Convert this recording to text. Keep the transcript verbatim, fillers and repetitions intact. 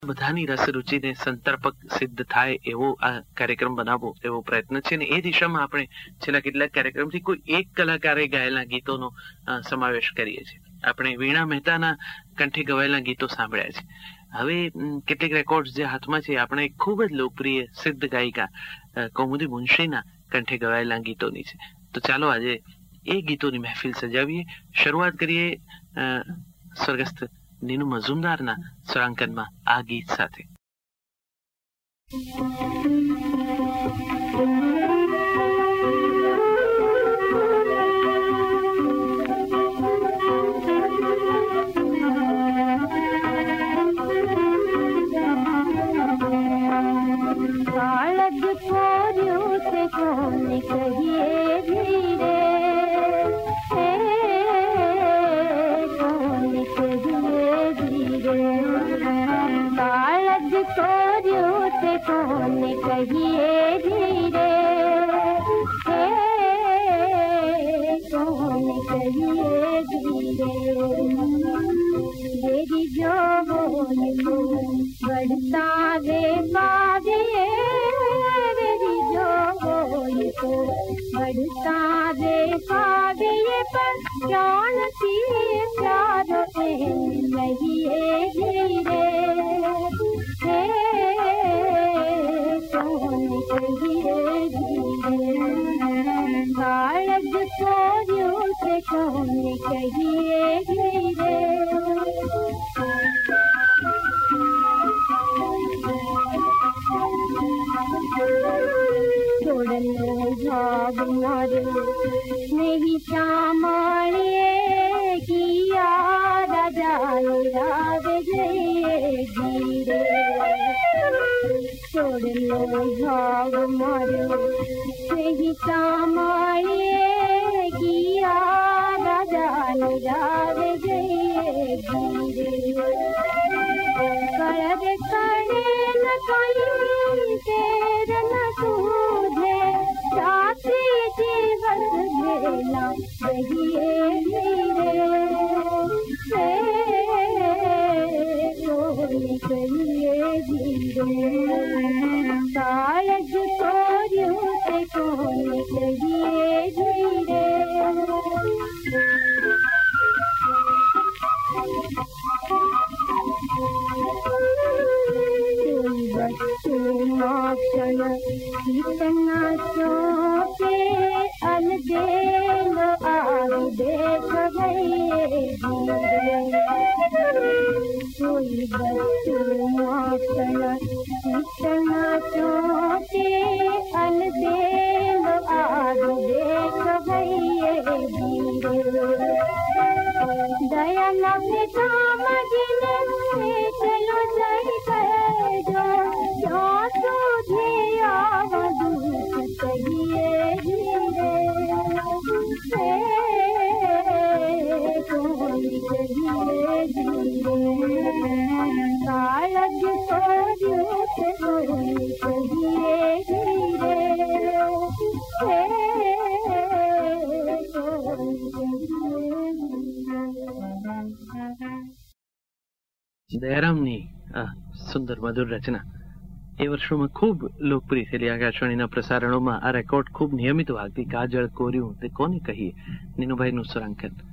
બધાની રસ રૂચિને સંતર્પક સિદ્ધ થાય એવો આ કાર્યક્રમ બનાવવો એવો પ્રયત્ન છે ને એ દિશામાં આપણે છેલ્લા કેટલાક કાર્યક્રમથી કોઈ એક કલાકારે ગાયેલા ગીતોનો સમાવેશ કરીએ છીએ. આપણે વીણા મહેતાના કંઠે ગવાયેલા ગીતો સાંભળ્યા છે. હવે કેટલીક રેકોર્ડ જે હાથમાં છે આપણે ખૂબ જ લોકપ્રિય સિદ્ધ ગાયિકા કૌમુદી મુનશીના કંઠે ગવાયેલા ગીતોની છે. તો ચાલો આજે એ ગીતોની મહેફિલ સજાવીએ. શરૂઆત કરીએ સ્વર્ગસ્થ નીનુ મઝુમદારના સ્વરાંકનમાં આ ગીત સાથે. દયારામની આ સુંદર મધુર રચના એ વર્ષોમાં ખૂબ લોકપ્રિય થયેલી. આકાશવાણીના પ્રસારણોમાં આ રેકોર્ડ ખૂબ નિયમિત વાગતી. કાજળ કોર્યું તે કોને કહીએ, નીનુભાઈનું સ્વરાંકન.